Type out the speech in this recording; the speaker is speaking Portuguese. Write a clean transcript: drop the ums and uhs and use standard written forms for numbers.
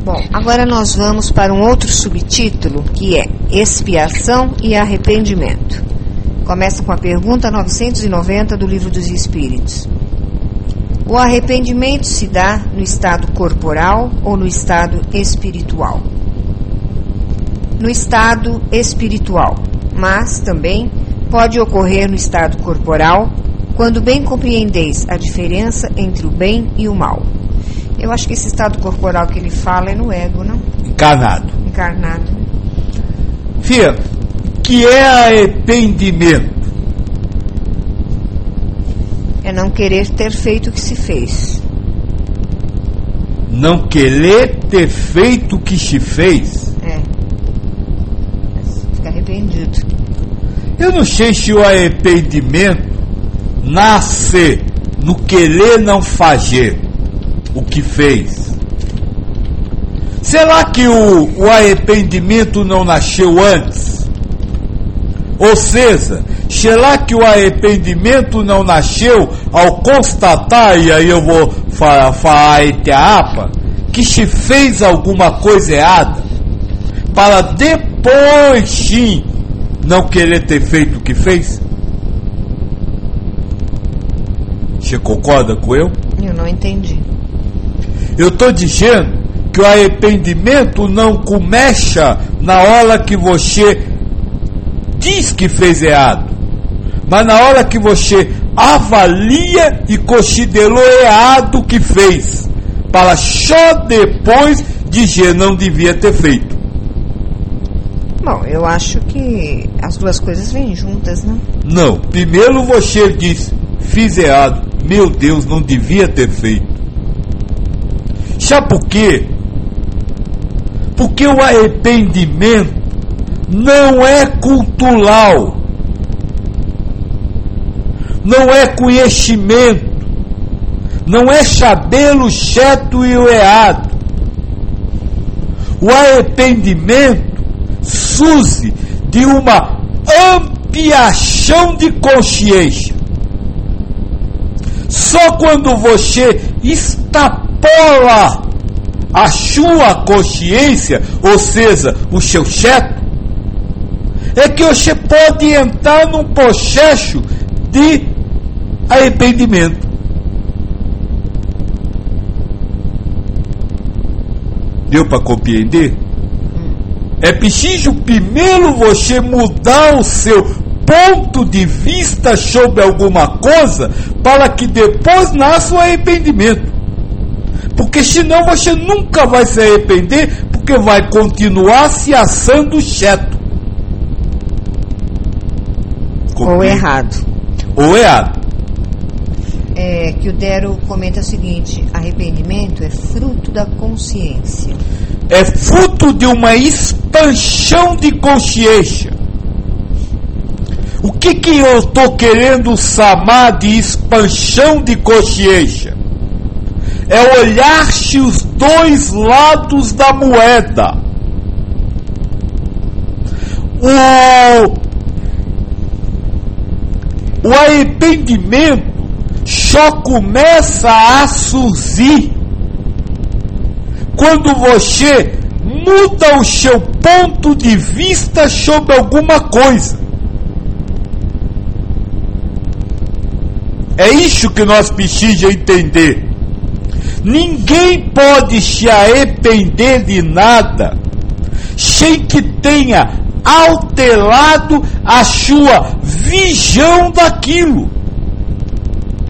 Bom, agora nós vamos para um outro subtítulo, que é expiação e arrependimento. Começa com a pergunta 990 do Livro dos Espíritos. O arrependimento se dá no estado corporal ou no estado espiritual? No estado espiritual, mas também pode ocorrer no estado corporal, quando bem compreendeis a diferença entre o bem e o mal. Eu acho que esse estado corporal que ele fala é no ego, não? Encarnado. Fia, que é arrependimento? É não querer ter feito o que se fez. Não querer ter feito o que se fez? É. Fica arrependido. Eu não sei se o arrependimento nasce no querer não fazer o que fez. Será que o arrependimento não nasceu antes? Ou seja, será que o arrependimento não nasceu ao constatar, e aí eu vou falar etiapa, que se fez alguma coisa errada, para depois sim não querer ter feito o que fez? Você concorda com eu? Eu não entendi. Eu estou dizendo que o arrependimento não começa na hora que você diz que fez errado, mas na hora que você avalia e considerou errado o que fez, para só depois dizer não devia ter feito. Bom, eu acho que as duas coisas vêm juntas, não? Não, primeiro você diz, fiz errado, meu Deus, não devia ter feito. Sabe por quê? Porque o arrependimento não é cultural, não é conhecimento, não é saber o certo e o errado. O arrependimento surge de uma ampliação de consciência. Só quando você extrapola a sua consciência, ou seja, o seu certo, é que você pode entrar num processo de arrependimento. Deu para compreender? É preciso primeiro você mudar o seu ponto de vista sobre alguma coisa para que depois nasça o arrependimento. Porque senão você nunca vai se arrepender, porque vai continuar se assando certo. Ou errado. Ou errado. Que o Dero comenta o seguinte: arrependimento é fruto da consciência. É fruto de uma expansão de consciência. O que eu estou querendo chamar de expansão de consciência? É olhar-se os dois lados da moeda. O arrependimento só começa a surgir quando você muda o seu ponto de vista sobre alguma coisa. É isso que nós precisamos entender. Ninguém pode se arrepender de nada sem que tenha alterado a sua visão daquilo.